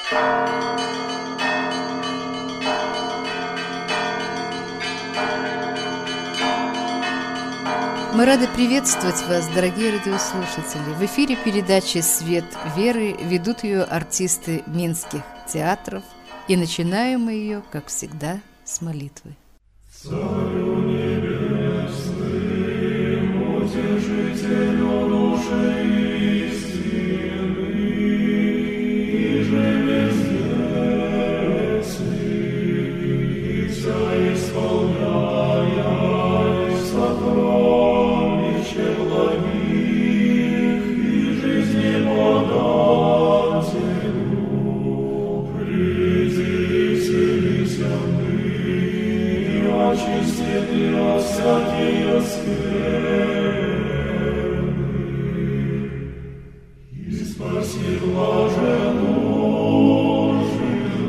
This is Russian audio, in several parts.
Мы рады приветствовать вас, дорогие радиослушатели. В эфире передачи «Свет веры», ведут ее артисты минских театров. И начинаем мы ее, как всегда, с молитвы. Царю небесным, утешителю души истины, иже бездетный, вся исполняя сокровища благих и жизни подателю, приди, вселися очистит от всякие скверны, и спаси блаженную души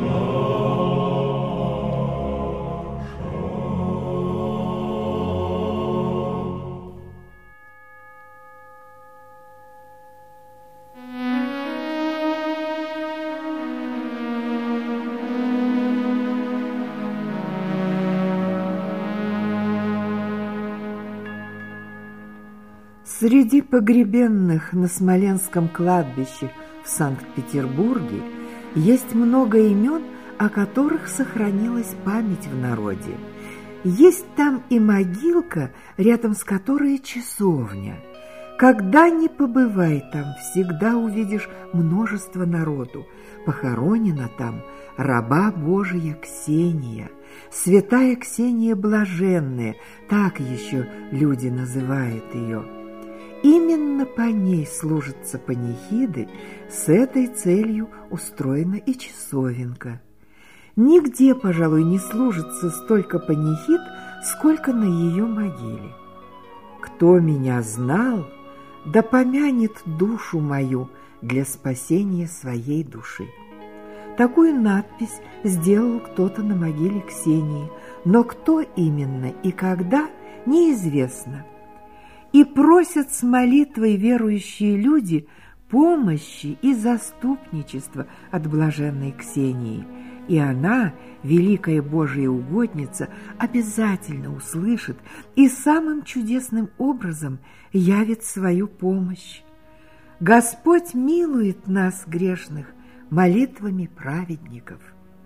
Среди погребенных на Смоленском кладбище в Санкт-Петербурге есть много имен, о которых сохранилась память в народе. Есть там и могилка, рядом с которой часовня. Когда ни побывай там, всегда увидишь множество народу. Похоронена там раба Божия Ксения, святая Ксения Блаженная, так еще люди называют ее. Именно по ней служатся панихиды, с этой целью устроена и часовенка. Нигде, пожалуй, не служится столько панихид, сколько на ее могиле. Кто меня знал, да помянет душу мою для спасения своей души. Такую надпись сделал кто-то на могиле Ксении, но кто именно и когда, неизвестно. И просят с молитвой верующие люди помощи и заступничества от блаженной Ксении, и она, великая Божия угодница, обязательно услышит и самым чудесным образом явит свою помощь. Господь милует нас, грешных, молитвами праведников.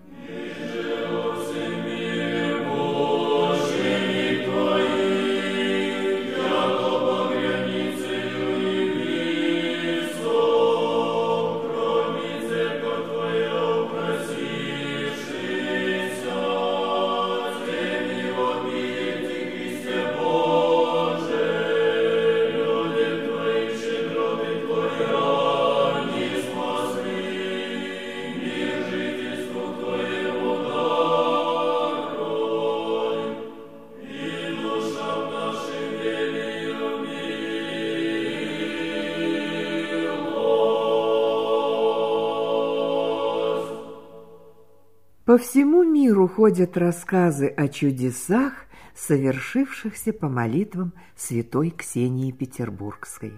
По всему миру ходят рассказы о чудесах, совершившихся по молитвам святой Ксении Петербургской.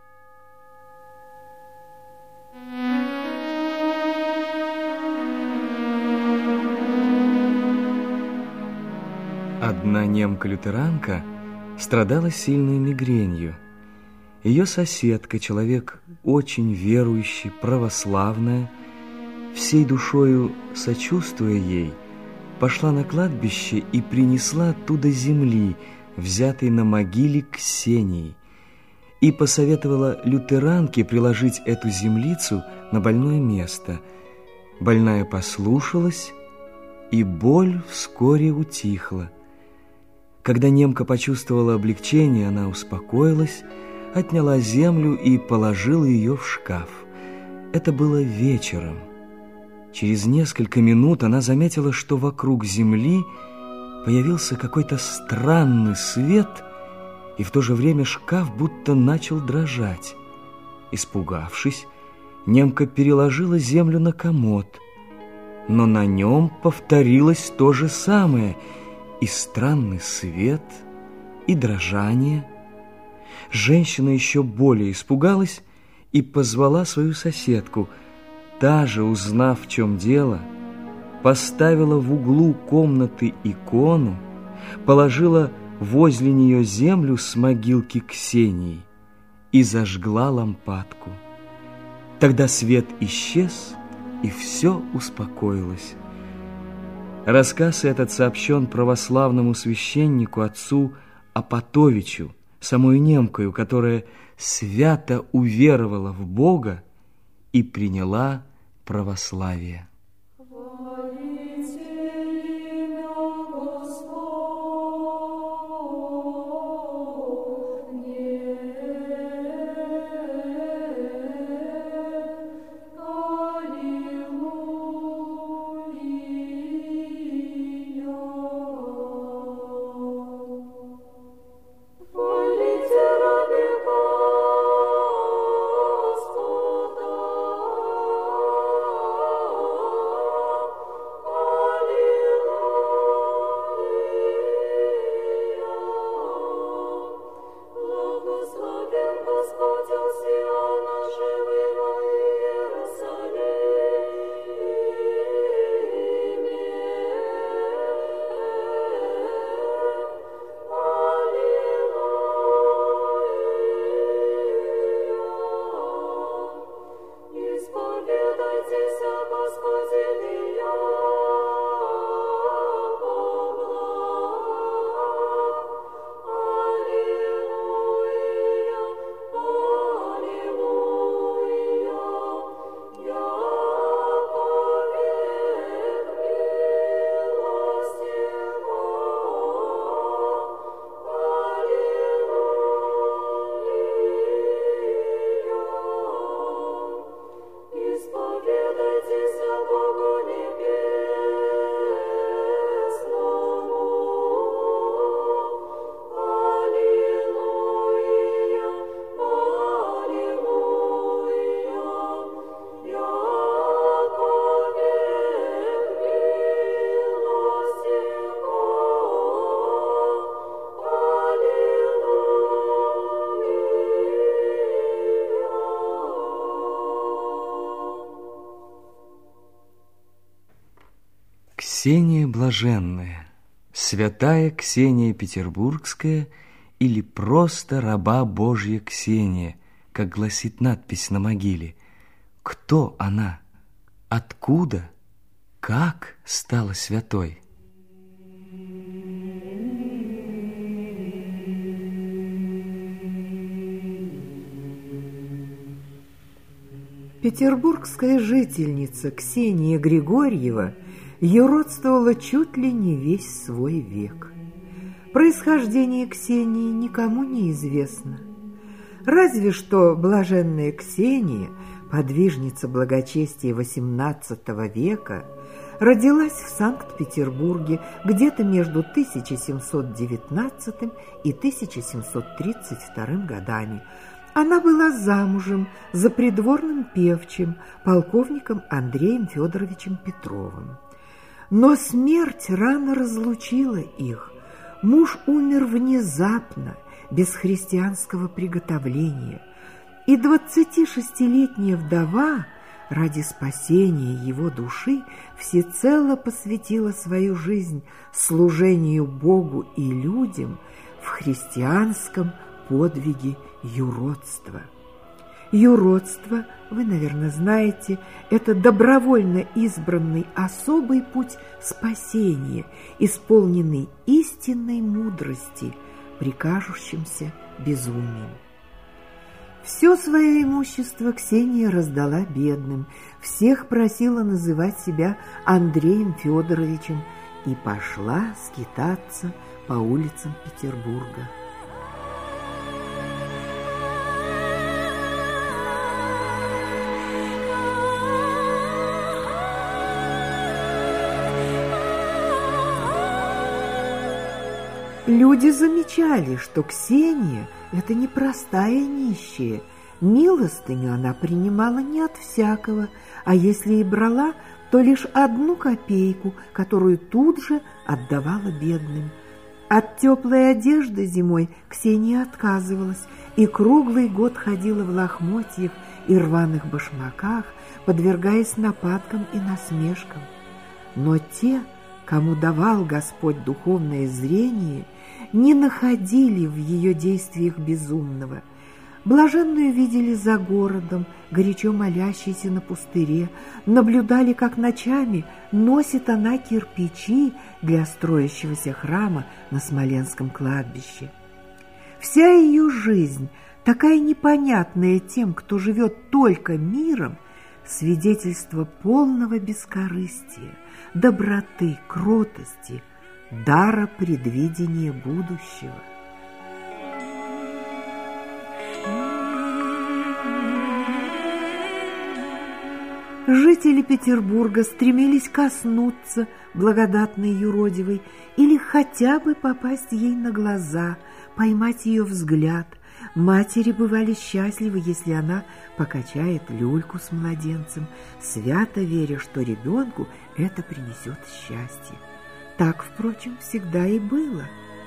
Одна немка-лютеранка страдала сильной мигренью. Ее соседка, человек очень верующий, православная, всей душою сочувствуя ей, пошла на кладбище и принесла оттуда земли, взятой на могиле Ксении, и посоветовала лютеранке приложить эту землицу на больное место. Больная послушалась, и боль вскоре утихла. Когда немка почувствовала облегчение, она успокоилась, отняла землю и положила ее в шкаф. Это было вечером. Через несколько минут она заметила, что вокруг земли появился какой-то странный свет, и в то же время шкаф будто начал дрожать. Испугавшись, немка переложила землю на комод, но на нем повторилось то же самое, и странный свет, и дрожание. Женщина еще более испугалась и позвала свою соседку. та же, узнав, в чем дело, поставила в углу комнаты икону, положила возле нее землю с могилки Ксении и зажгла лампадку. Тогда свет исчез, и все успокоилось. Рассказ этот сообщен православному священнику отцу Апатовичу, самую немкою, которая свято уверовала в Бога и приняла православие. Ксения Блаженная, святая Ксения Петербургская или просто раба Божья Ксения, как гласит надпись на могиле. Кто она? Откуда? Как стала святой? Петербургская жительница Ксения Григорьева юродствовала чуть ли не весь свой век. Происхождение Ксении никому не известно. Разве что блаженная Ксения, подвижница благочестия XVIII века, родилась в Санкт-Петербурге где-то между 1719 и 1732 годами. Она была замужем за придворным певчим, полковником Андреем Федоровичем Петровым. Но смерть рано разлучила их. Муж умер внезапно, без христианского приготовления, и 26-летняя вдова ради спасения его души всецело посвятила свою жизнь служению Богу и людям в христианском подвиге юродства. Юродство, вы, наверное, знаете, это добровольно избранный особый путь спасения, исполненный истинной мудрости, прикажущимся безумием. Все свое имущество Ксения раздала бедным, всех просила называть себя Андреем Федоровичем и пошла скитаться по улицам Петербурга. Люди замечали, что Ксения – это не простая нищая. Милостыню она принимала не от всякого, а если и брала, то лишь 1 копейку, которую тут же отдавала бедным. От теплой одежды зимой Ксения отказывалась и круглый год ходила в лохмотьях и рваных башмаках, подвергаясь нападкам и насмешкам. Но те, кому давал Господь духовное зрение, не находили в ее действиях безумного. Блаженную видели за городом, горячо молящейся на пустыре, наблюдали, как ночами носит она кирпичи для строящегося храма на Смоленском кладбище. Вся ее жизнь, такая непонятная тем, кто живет только миром, свидетельство полного бескорыстия, доброты, кротости, дара предвидения будущего. Жители Петербурга стремились коснуться благодатной юродивой или хотя бы попасть ей на глаза, поймать ее взгляд. Матери бывали счастливы, если она покачает люльку с младенцем, свято веря, что ребенку это принесет счастье. Так, впрочем, всегда и было.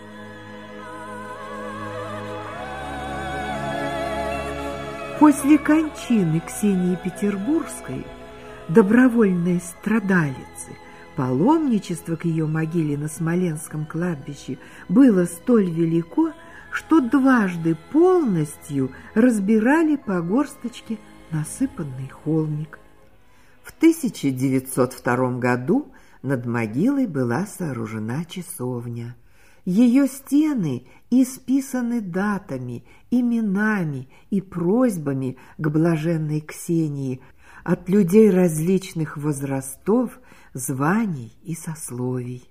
После кончины Ксении Петербургской, добровольной страдалицы, паломничество к ее могиле на Смоленском кладбище было столь велико, что дважды полностью разбирали по горсточке насыпанный холмик. В 1902 году над могилой была сооружена часовня. Ее стены исписаны датами, именами и просьбами к блаженной Ксении от людей различных возрастов, званий и сословий.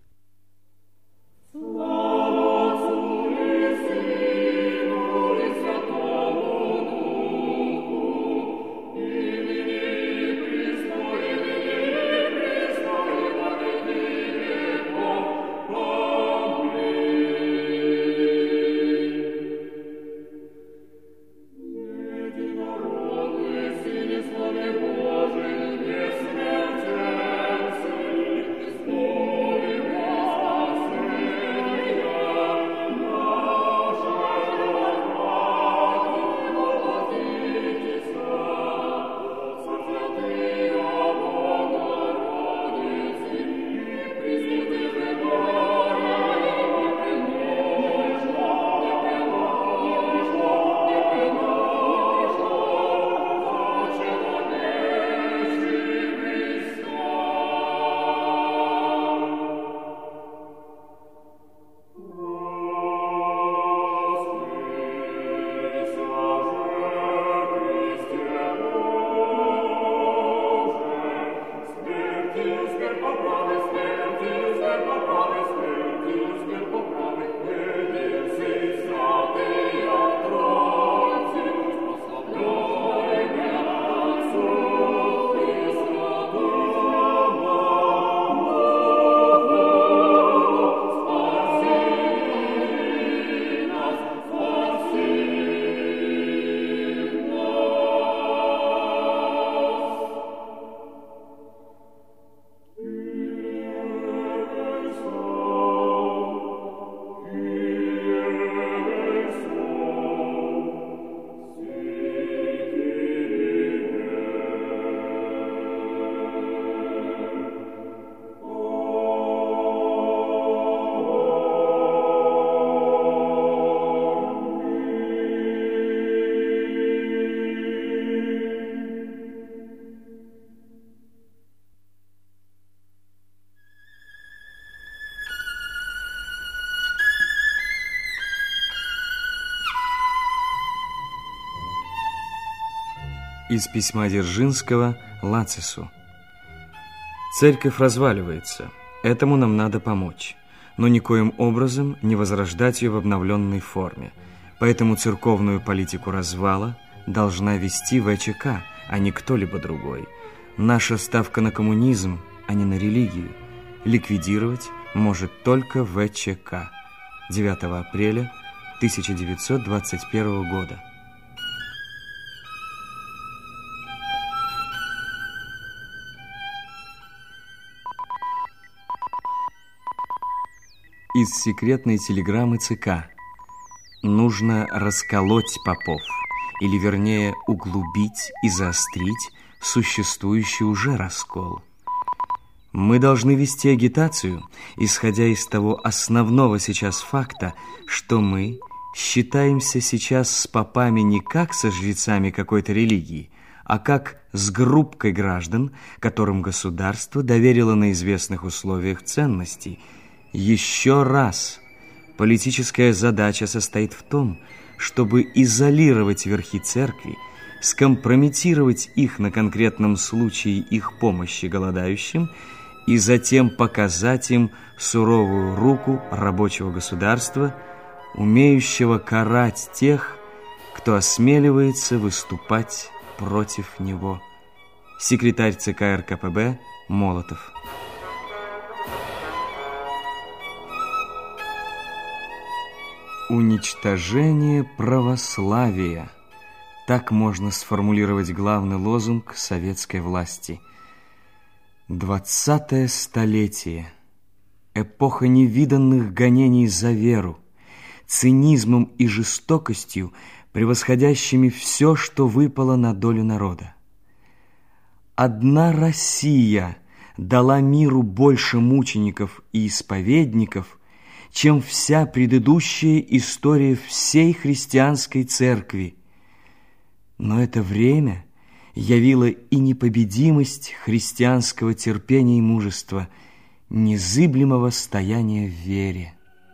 Из письма Дзержинского Лацису. Церковь разваливается, этому нам надо помочь, но никоим образом не возрождать ее в обновленной форме. Поэтому церковную политику развала должна вести ВЧК, а не кто-либо другой. Наша ставка на коммунизм, а не на религию. Ликвидировать может только ВЧК. 9 апреля 1921 года. Из секретной телеграммы ЦК. Нужно расколоть попов, или вернее углубить и заострить существующий уже раскол. Мы должны вести агитацию, исходя из того основного сейчас факта, что мы считаемся сейчас с попами не как со жрецами какой-то религии, а как с группкой граждан, которым государство доверило на известных условиях ценностей. Еще раз, политическая задача состоит в том, чтобы изолировать верхи церкви, скомпрометировать их на конкретном случае их помощи голодающим и затем показать им суровую руку рабочего государства, умеющего карать тех, кто осмеливается выступать против него. Секретарь ЦК РКПБ Молотов. Уничтожение православия. Так можно сформулировать главный лозунг советской власти. 20-е столетие. Эпоха невиданных гонений за веру, цинизмом и жестокостью, превосходящими все, что выпало на долю народа. Одна Россия дала миру больше мучеников и исповедников, чем вся предыдущая история всей христианской церкви. Но это время явило и непобедимость христианского терпения и мужества, незыблемого стояния в вере.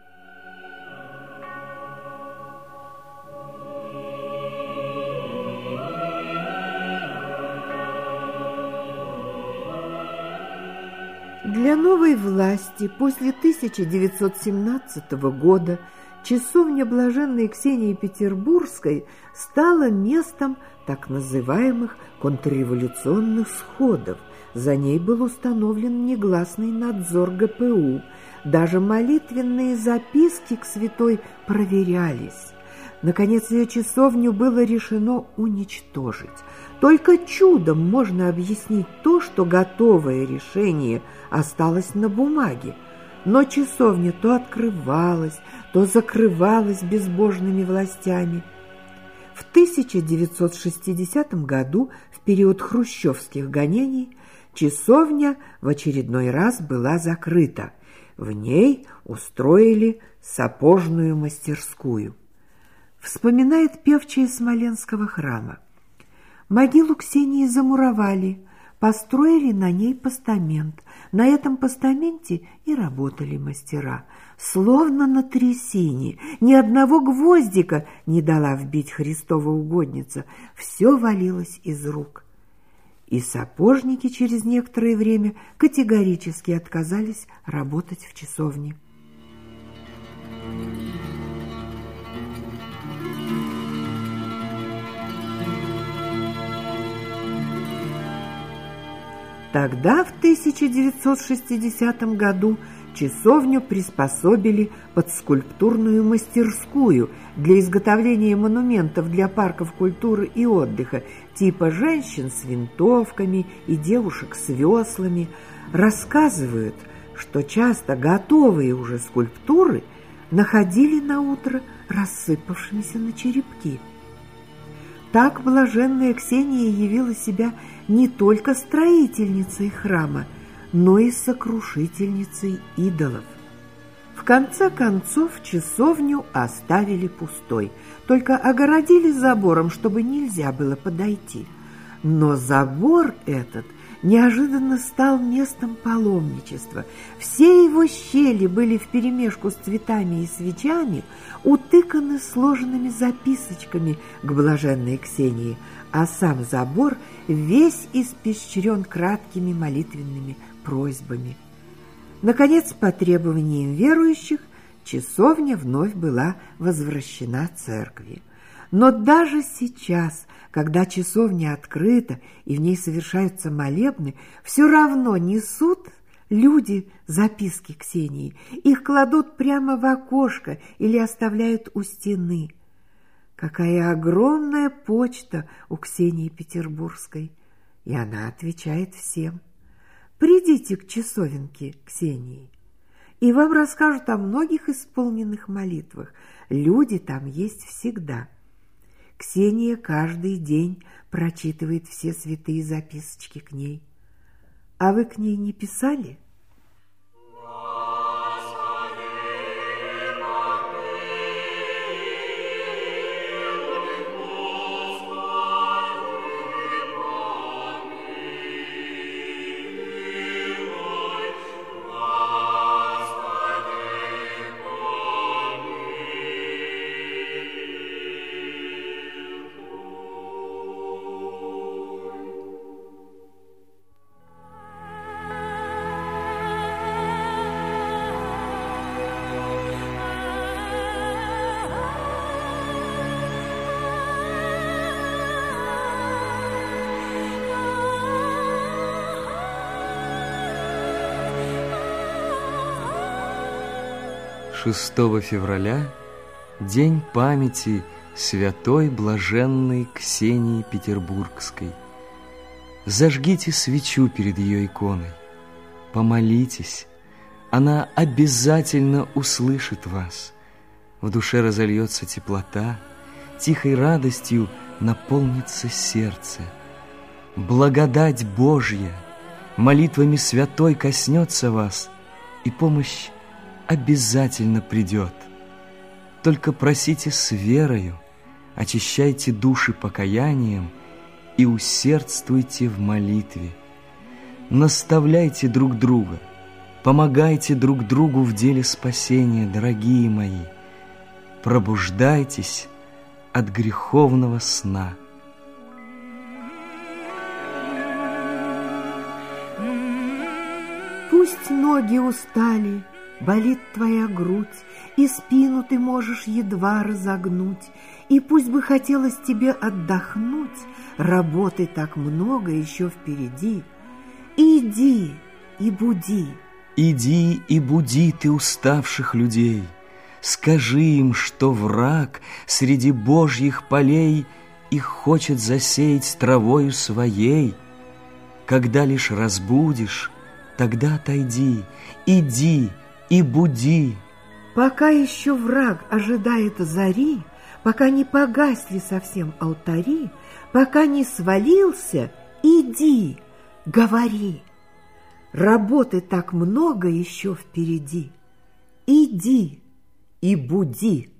Для новой власти после 1917 года часовня Блаженной Ксении Петербургской стала местом так называемых контрреволюционных сходов. За ней был установлен негласный надзор ГПУ. Даже молитвенные записки к святой проверялись. Наконец, ее часовню было решено уничтожить. Только чудом можно объяснить то, что готовое решение осталось на бумаге. Но часовня то открывалась, то закрывалась безбожными властями. В 1960 году, в период хрущевских гонений, часовня в очередной раз была закрыта. В ней устроили сапожную мастерскую. Вспоминает певчая Смоленского храма. Могилу Ксении замуровали, построили на ней постамент. На этом постаменте и работали мастера. Словно на трясине, ни одного гвоздика не дала вбить Христова угодница. Все валилось из рук. И сапожники через некоторое время категорически отказались работать в часовне. Тогда, в 1960 году, часовню приспособили под скульптурную мастерскую для изготовления монументов для парков культуры и отдыха, типа женщин с винтовками и девушек с веслами. Рассказывают, что часто готовые уже скульптуры находили на утро рассыпавшимися на черепки. Так блаженная Ксения явила себя не только строительницей храма, но и сокрушительницей идолов. В конце концов часовню оставили пустой, только огородили забором, чтобы нельзя было подойти. Но забор этот неожиданно стал местом паломничества. Все его щели были вперемешку с цветами и свечами утыканы сложенными записочками к блаженной Ксении, а сам забор весь испещрен краткими молитвенными просьбами. Наконец, по требованиям верующих, часовня вновь была возвращена церкви. Но даже сейчас, когда часовня открыта и в ней совершаются молебны, все равно несут люди записки Ксении. Их кладут прямо в окошко или оставляют у стены. Какая огромная почта у Ксении Петербургской! И она отвечает всем: придите к часовенке Ксении, и вам расскажут о многих исполненных молитвах. Люди там есть всегда. Ксения каждый день прочитывает все святые записочки к ней. А вы к ней не писали? Шестого февраля – день памяти святой блаженной Ксении Петербургской. Зажгите свечу перед ее иконой, помолитесь, она обязательно услышит вас. В душе разольется теплота, тихой радостью наполнится сердце. Благодать Божья молитвами святой коснется вас, и помощь обязательно придет. Только просите с верою, очищайте души покаянием и усердствуйте в молитве. Наставляйте друг друга, помогайте друг другу в деле спасения, дорогие мои. Пробуждайтесь от греховного сна. Пусть ноги устали, болит твоя грудь, и спину ты можешь едва разогнуть, и пусть бы хотелось тебе отдохнуть, работы так много еще впереди. Иди и буди. Иди и буди ты уставших людей, скажи им, что враг среди божьих полей их хочет засеять травою своей. Когда лишь разбудишь, тогда отойди, иди и буди. Пока еще враг ожидает зари, пока не погасли совсем алтари, пока не свалился, иди, говори. Работы так много еще впереди. Иди и буди.